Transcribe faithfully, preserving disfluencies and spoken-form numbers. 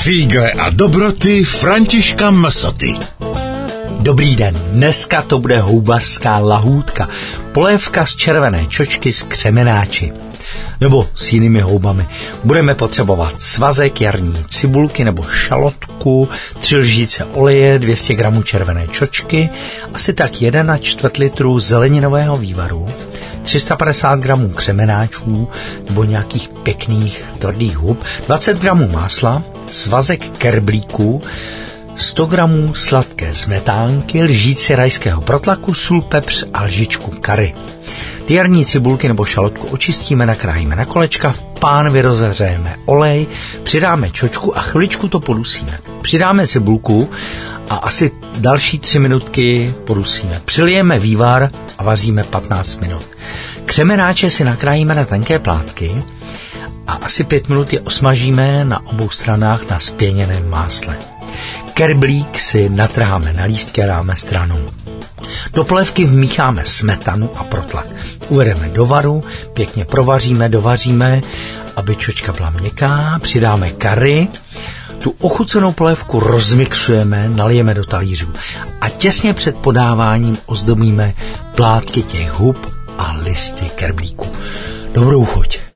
Fígle a dobroty Františka Msoty. Dobrý den, dneska to bude houbařská lahůdka, polévka z červené čočky s křemenáči. Nebo s jinými houbami. Budeme potřebovat svazek jarní cibulky nebo šalotku, tři lžíce oleje, dvě stě gramů červené čočky, asi tak jedna čtvrt litru zeleninového vývaru, tři sta padesát gramů křemenáčů nebo nějakých pěkných tvrdých hub, dvacet gramů másla, svazek kerblíků, sto gramů sladké smetánky, lžíci rajského protlaku, sůl, pepř a lžičku kary. Ty jarní cibulky nebo šalotku očistíme, nakrájíme na kolečka, v pánvi rozehřejeme olej, přidáme čočku a chviličku to podusíme. Přidáme cibulku a asi další tři minutky podusíme. Přilijeme vývar a vaříme patnáct minut. Křemenáče si nakrájíme na tenké plátky a asi pět minut je osmažíme na obou stranách na spěněném másle. Kerblík si natrháme na lístky a dáme stranou. Do polévky vmícháme smetanu a protlak. Uvedeme do varu, pěkně provaříme, dovaříme, aby čočka byla měkká, přidáme kary, tu ochucenou polévku rozmixujeme, nalijeme do talířů a těsně před podáváním ozdobíme plátky těch hub a listy kerblíku. Dobrou chuť.